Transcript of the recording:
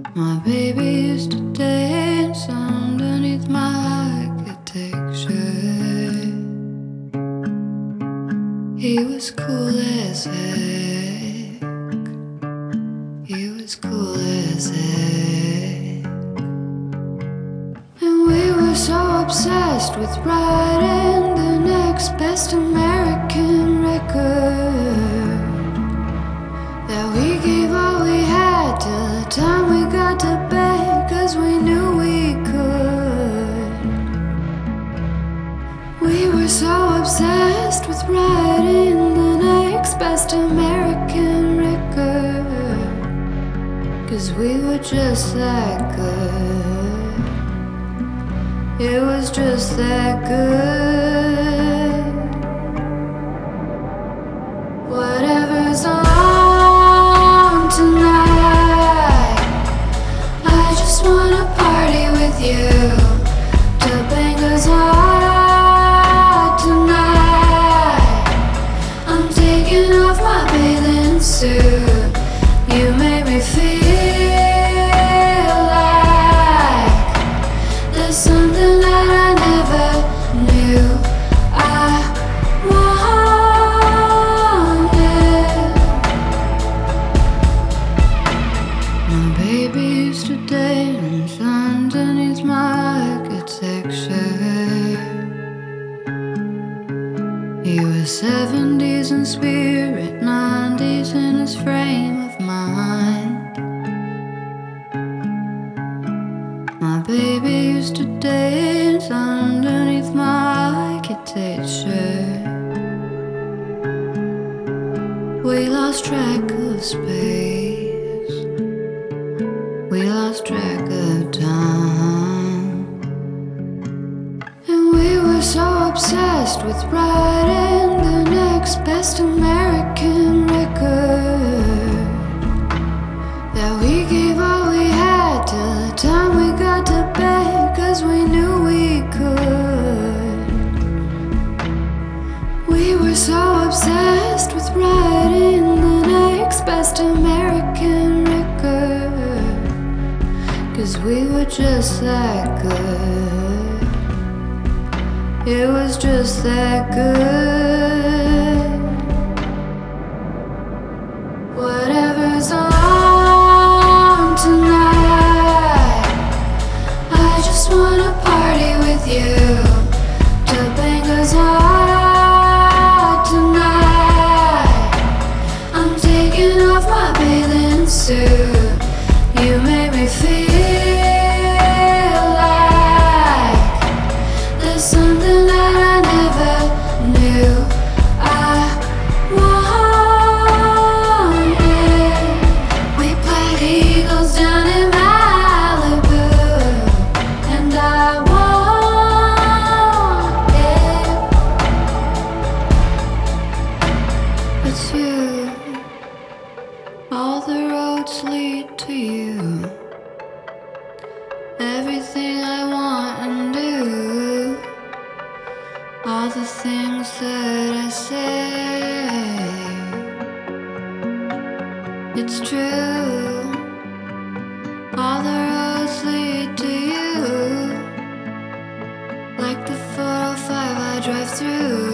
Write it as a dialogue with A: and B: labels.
A: My baby used to dance underneath my architecture. He was cool as heck. He was cool as heck. And we were so obsessed with writing the next best American record that we gave all we had till the time we got to bed, 'cause we knew we could. We were so obsessed with writing the next best American record, 'cause we were just that good. It was just that good. Whatever's on tonight, I just wanna party with you till bang goes hard tonight. I'm taking off my bathing suit. You make me feel like there's something that I never knew I wanted. My baby used to dance underneath my architecture. He was 70s in spirit, 90s in his frame of mind. My baby used to dance underneath my architecture. We lost track of space. We lost track of time. And we were so obsessed with writing the next best American record that we gave all we had till the time we got to bed, 'cause we knew we could. We were so obsessed with writing the next best American record, 'cause we were just that good. It was just that good. Whatever's on tonight, I just wanna party with you till bang goes hard tonight. I'm taking off my bathing suit. You make me feel like there's something that I never knew I wanted. We played Eagles down in Malibu, and I wanted. It's you. All the roads lead to you. Everything I want and do, all the things that I say, it's true. All the roads lead to you, like the 405 I drive through.